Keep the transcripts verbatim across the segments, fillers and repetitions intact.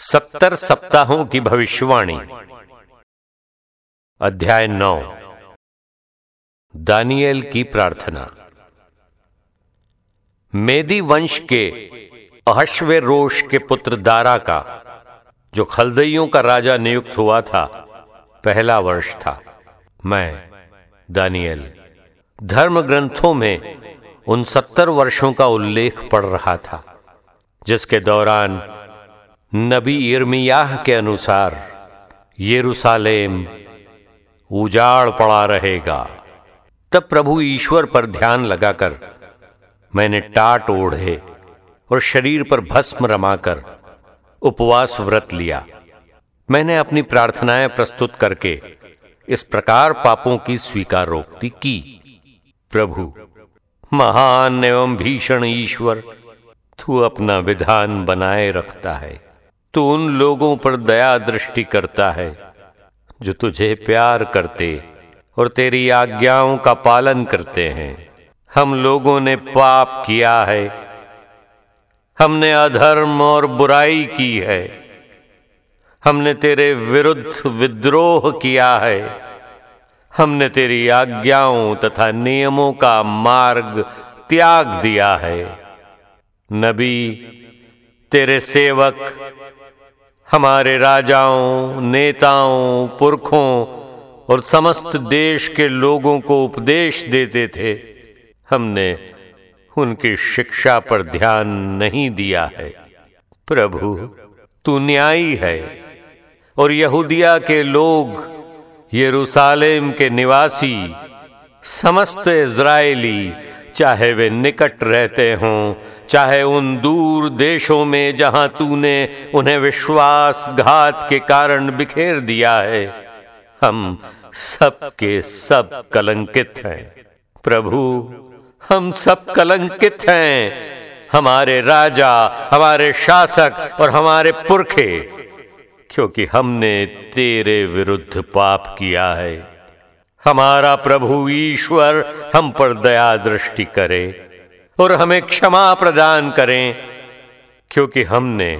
सत्तर सप्ताहों की भविष्यवाणी। अध्याय नौ। दानिएल की प्रार्थना। मेदी वंश के अहश्वेरोश के पुत्र दारा का, जो खलदइयों का राजा नियुक्त हुआ था, पहला वर्ष था। मैं दानिएल धर्म ग्रंथों में उन सत्तर वर्षों का उल्लेख पढ़ रहा था जिसके दौरान नबी यिर्मयाह के अनुसार यरूशलेम उजाड़ पड़ा रहेगा। तब प्रभु ईश्वर पर ध्यान लगाकर मैंने टाट ओढ़े और शरीर पर भस्म रमाकर उपवास व्रत लिया। मैंने अपनी प्रार्थनाएं प्रस्तुत करके इस प्रकार पापों की स्वीकारोक्ति की। प्रभु, महान एवं भीषण ईश्वर, तू अपना विधान बनाए रखता है। तू उन लोगों पर दया दृष्टि करता है जो तुझे प्यार करते और तेरी आज्ञाओं का पालन करते हैं। हम लोगों ने पाप किया है, हमने अधर्म और बुराई की है, हमने तेरे विरुद्ध विद्रोह किया है, हमने तेरी आज्ञाओं तथा नियमों का मार्ग त्याग दिया है। नबी, तेरे सेवक हमारे राजाओं, नेताओं, पुरखों और समस्त देश के लोगों को उपदेश देते थे। हमने उनकी शिक्षा पर ध्यान नहीं दिया है। प्रभु, तू न्यायी है और यहूदिया के लोग, यरूशलेम के निवासी, समस्त इज़राइली, चाहे वे निकट रहते हों, चाहे उन दूर देशों में जहां तूने उन्हें विश्वासघात के कारण बिखेर दिया है, हम सब के सब कलंकित हैं। प्रभु, हम सब कलंकित हैं, हमारे राजा, हमारे शासक और हमारे पुरखे, क्योंकि हमने तेरे विरुद्ध पाप किया है। हमारा प्रभु ईश्वर हम पर दया दृष्टि करे और हमें क्षमा प्रदान करें, क्योंकि हमने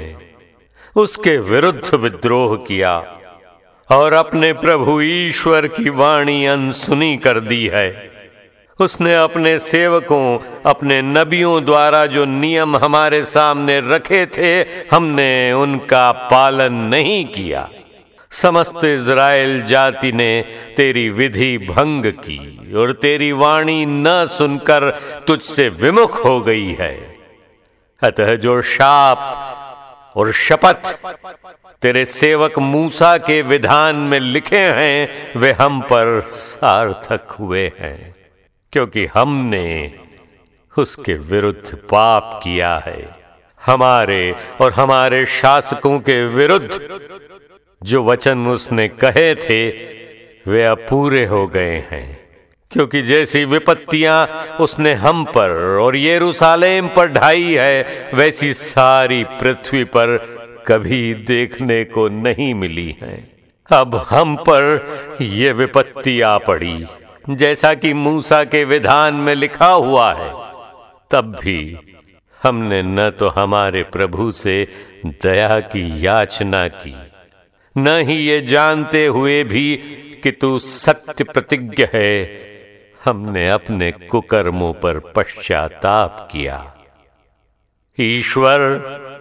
उसके विरुद्ध विद्रोह किया और अपने प्रभु ईश्वर की वाणी अनसुनी कर दी है। उसने अपने सेवकों, अपने नबियों द्वारा जो नियम हमारे सामने रखे थे, हमने उनका पालन नहीं किया। समस्त इज़राइल जाति ने तेरी विधि भंग की और तेरी वाणी न सुनकर तुझसे विमुख हो गई है। अतः जो शाप और शपथ तेरे सेवक मूसा के विधान में लिखे हैं, वे हम पर सार्थक हुए हैं, क्योंकि हमने उसके विरुद्ध पाप किया है। हमारे और हमारे शासकों के विरुद्ध जो वचन उसने कहे थे, वे अब पूरे हो गए हैं, क्योंकि जैसी विपत्तियां उसने हम पर और यरूशलेम पर ढाई है, वैसी सारी पृथ्वी पर कभी देखने को नहीं मिली है। अब हम पर यह विपत्ति आ पड़ी, जैसा कि मूसा के विधान में लिखा हुआ है। तब भी हमने न तो हमारे प्रभु से दया की याचना की, न ही ये जानते हुए भी कि तू सत्य प्रतिज्ञ है, हमने अपने कुकर्मों पर पश्चाताप किया। ईश्वर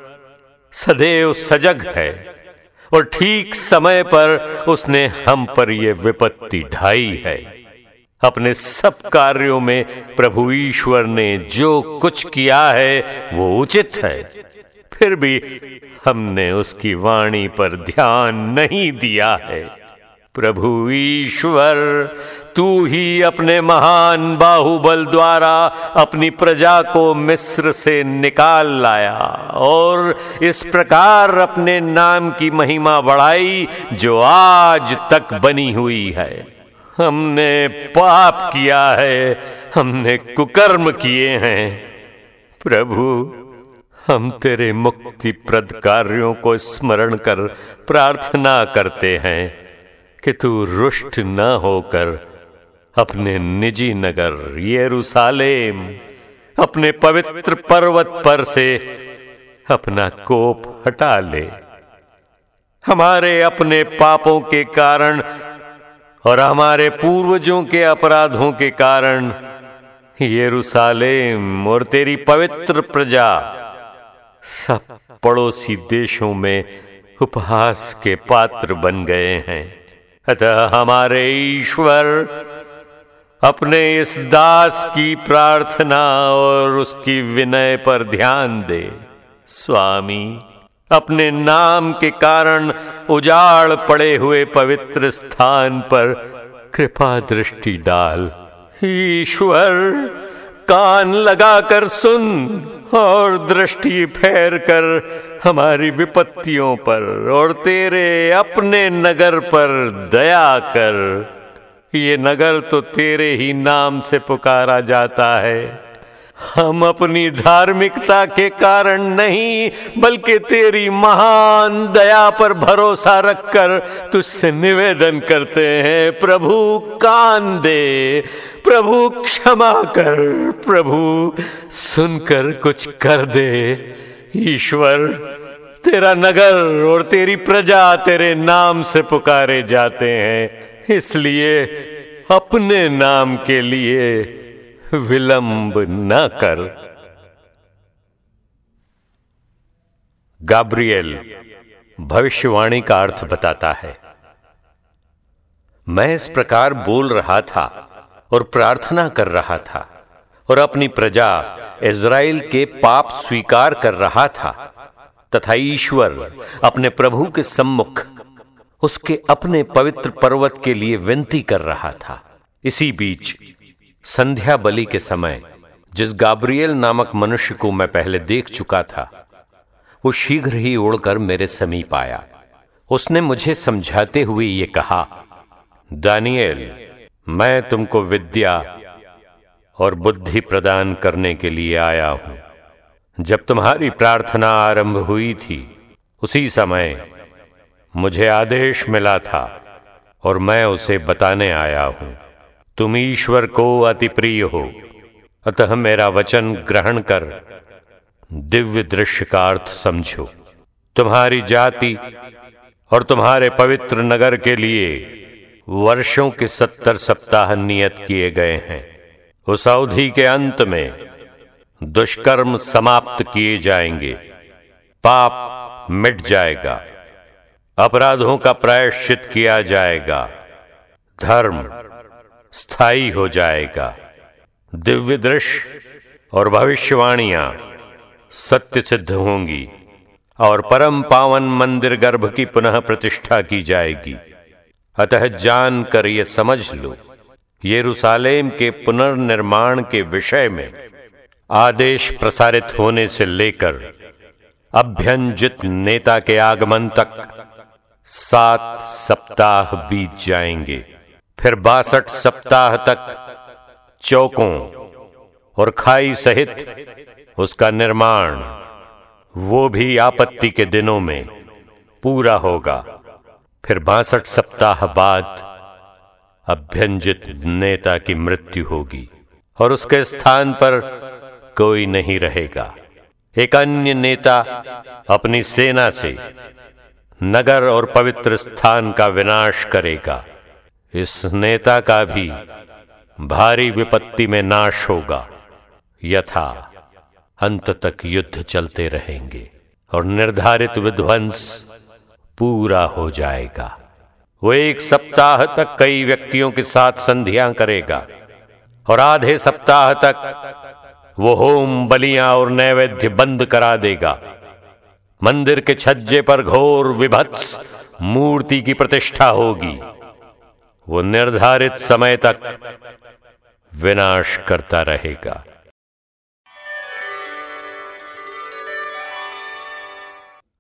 सदैव सजग है और ठीक समय पर उसने हम पर यह विपत्ति ढाई है। अपने सब कार्यों में प्रभु ईश्वर ने जो कुछ किया है वो उचित है, फिर भी हमने उसकी वाणी पर ध्यान नहीं दिया है। प्रभु ईश्वर, तू ही अपने महान बाहुबल द्वारा अपनी प्रजा को मिस्र से निकाल लाया और इस प्रकार अपने नाम की महिमा बढ़ाई जो आज तक बनी हुई है। हमने पाप किया है, हमने कुकर्म किए हैं। प्रभु, हम तेरे मुक्तिप्रद कार्यों को स्मरण कर प्रार्थना करते हैं कि तू रुष्ट न होकर अपने निजी नगर यरूशलेम, अपने पवित्र पर्वत पर से अपना कोप हटा ले हमारे अपने पापों के कारण और हमारे पूर्वजों के अपराधों के कारण यरूशलेम और तेरी पवित्र प्रजा सब पड़ोसी देशों में उपहास के पात्र बन गए हैं। अतः हमारे ईश्वर अपने इस दास की प्रार्थना और उसकी विनय पर ध्यान दे। स्वामी, अपने नाम के कारण उजाड़ पड़े हुए पवित्र स्थान पर कृपा दृष्टि डाल। ईश्वर, कान लगाकर सुन और दृष्टि फेर कर हमारी विपत्तियों पर और तेरे अपने नगर पर दया कर। ये नगर तो तेरे ही नाम से पुकारा जाता है। हम अपनी धार्मिकता के कारण नहीं बल्कि तेरी महान दया पर भरोसा रखकर तुझसे निवेदन करते हैं। प्रभु, कान दे। प्रभु, क्षमा कर। प्रभु, सुनकर कुछ कर दे। ईश्वर, तेरा नगर और तेरी प्रजा तेरे नाम से पुकारे जाते हैं, इसलिए अपने नाम के लिए विलंब न कर। गाब्रिएल भविष्यवाणी का अर्थ बताता है। मैं इस प्रकार बोल रहा था और प्रार्थना कर रहा था और अपनी प्रजा इज़राइल के पाप स्वीकार कर रहा था तथा ईश्वर अपने प्रभु के सम्मुख उसके अपने पवित्र पर्वत के लिए विनती कर रहा था। इसी बीच संध्या बलि के समय जिस गाब्रिएल नामक मनुष्य को मैं पहले देख चुका था, वो शीघ्र ही उड़कर मेरे समीप आया। उसने मुझे समझाते हुए ये कहा, दानिएल, मैं तुमको विद्या और बुद्धि प्रदान करने के लिए आया हूं। जब तुम्हारी प्रार्थना आरंभ हुई थी, उसी समय मुझे आदेश मिला था और मैं उसे बताने आया हूं। तुम ईश्वर को अति प्रिय हो, अतः मेरा वचन ग्रहण कर दिव्य दृश्य का अर्थ समझो। तुम्हारी जाति और तुम्हारे पवित्र नगर के लिए वर्षों के सत्तर सप्ताह नियत किए गए हैं। उस अवधि के अंत में दुष्कर्म समाप्त किए जाएंगे, पाप मिट जाएगा, अपराधों का प्रायश्चित किया जाएगा, धर्म स्थायी हो जाएगा, दिव्य दृश्य और भविष्यवाणियां सत्य सिद्ध होंगी और परम पावन मंदिर गर्भ की पुनः प्रतिष्ठा की जाएगी। अतः जानकर ये समझ लो, यरूशलेम के पुनर्निर्माण के विषय में आदेश प्रसारित होने से लेकर अभ्यंजित नेता के आगमन तक सात सप्ताह बीत जाएंगे। फिर बासठ सप्ताह तक चौकों और खाई सहित उसका निर्माण, वो भी आपत्ति के दिनों में पूरा होगा। फिर बासठ सप्ताह बाद अभ्यंजित नेता की मृत्यु होगी और उसके स्थान पर कोई नहीं रहेगा। एक अन्य नेता अपनी सेना से नगर और पवित्र स्थान का विनाश करेगा। इस नेता का भी भारी विपत्ति में नाश होगा। यथा अंत तक युद्ध चलते रहेंगे और निर्धारित विध्वंस पूरा हो जाएगा। वो एक सप्ताह तक कई व्यक्तियों के साथ संधियां करेगा और आधे सप्ताह तक वो होम बलियां और नैवेद्य बंद करा देगा। मंदिर के छज्जे पर घोर विभत्स मूर्ति की प्रतिष्ठा होगी। वो निर्धारित समय तक विनाश करता रहेगा।